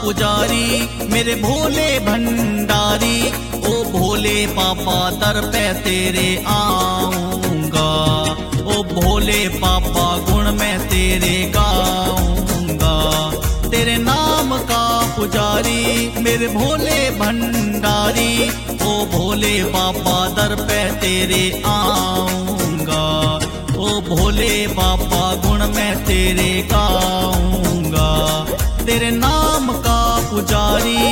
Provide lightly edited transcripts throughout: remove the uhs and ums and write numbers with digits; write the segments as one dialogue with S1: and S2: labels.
S1: पुजारी, मेरे भोले भंडारी। ओ भोले पापा दर पे तेरे आऊंगा, ओ भोले पापा गुण मैं तेरे गाऊंगा। तेरे नाम का पुजारी, मेरे भोले भंडारी। ओ भोले पापा दर पे तेरे आऊंगा, ओ भोले पापा गुण मैं तेरे गाऊंगा। तेरे नाम का पुजारी।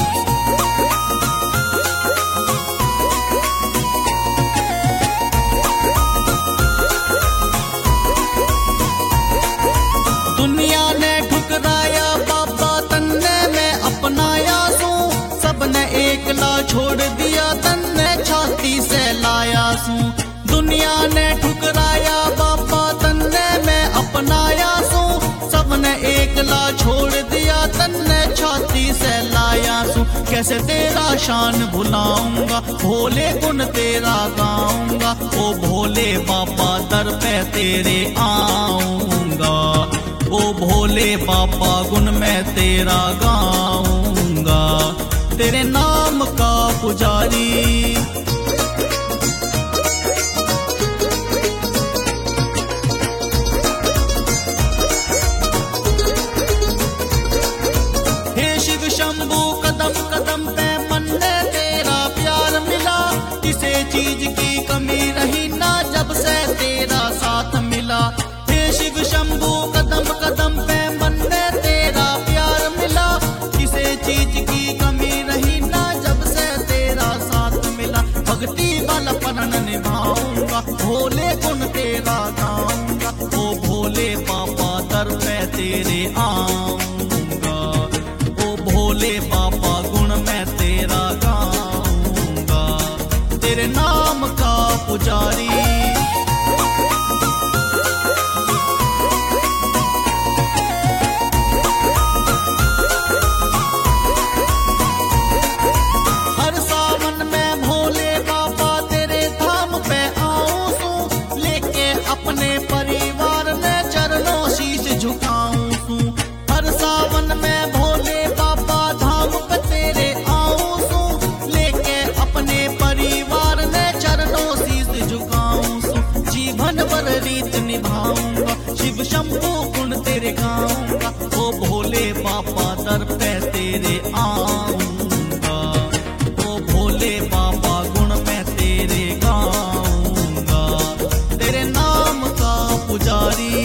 S1: दुनिया ने ठुकराया बाबा तन्ने मैं अपनाया सू, सबने एकला छोड़ दिया तन्ने छाती से लाया सू। दुनिया ने ठुकराया बाबा तन्ने मैं अपनाया सू, सबने एकला छोड़ दिया तन्ने छाती से लाया सू। कैसे तेरा शान भुलाऊंगा, भोले गुण तेरा गाऊंगा। ओ भोले बाबा दर पे तेरे आऊंगा, ओ भोले पापा गुण मैं तेरा गाऊंगा। तेरे नाम का पुजारी। हे शिव शंभू कदम कदम पे मन में तेरा प्यार मिला, किसी चीज की कमी रही ना जब से तेरा साथ मिला। हे शिव शंभू कदम कदम पे मन में तेरा प्यार मिला, किसी चीज की कमी रही ना जब से तेरा साथ मिला। भक्ति वाला परण निभाऊंगा, भोले गुण तेरा गाऊंगा। ओ भोले पापा दर पे तेरे आऊंगा, ओ भोले पापा गुण मैं तेरा गाऊंगा। तेरे नाम का पुजारी। अपने परिवार में चरणों शीश झुकाऊं सू, हर सावन में भोले बाबा धाम पे तेरे आऊं सू। लेके अपने परिवार में चरणों शीश झुकाऊं सू, जीवन भर रीत निभाऊंगा। शिव शंभू गुण तेरे गाऊंगा, ओ भोले बाबा दर पे तेरे आऊंगा, ओ भोले बाबा गुण मैं तेरे गाऊंगा। तेरे नाम का पुजारी।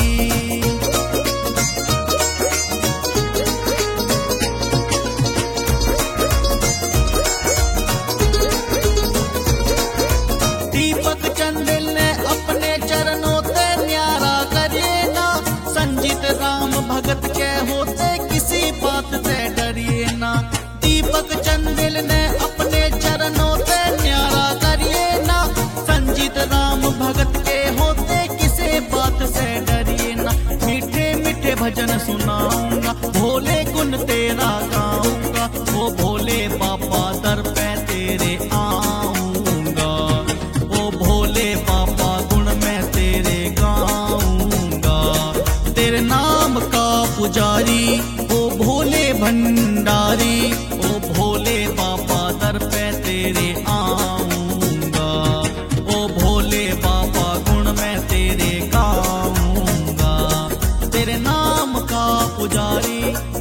S1: दीपक चंदेल ने अपने चरणों ते न्यारा करिए ना, संजीत राम भगत के होते किसी बात से डरिए ना। दीपक चंदेल ने अपने चरणों ते न्यारा करिए ना, संजीत राम भगत के होते किसी बात से डरिए ना। मीठे मीठे भजन सुनाऊंगा, भोले गुण तेरा गाऊंगा। ओ भोले पापा दर पे तेरे आऊंगा, ओ भोले पापा गुण मैं तेरे गाऊंगा। तेरे नाम का पुजारी, ओ भोले भंडारी। ओ भोले पापा दर पे तेरे आऊंगा, ओ भोले पापा गुण मैं तेरे गाऊंगा। तेरे नाम का पुजारी।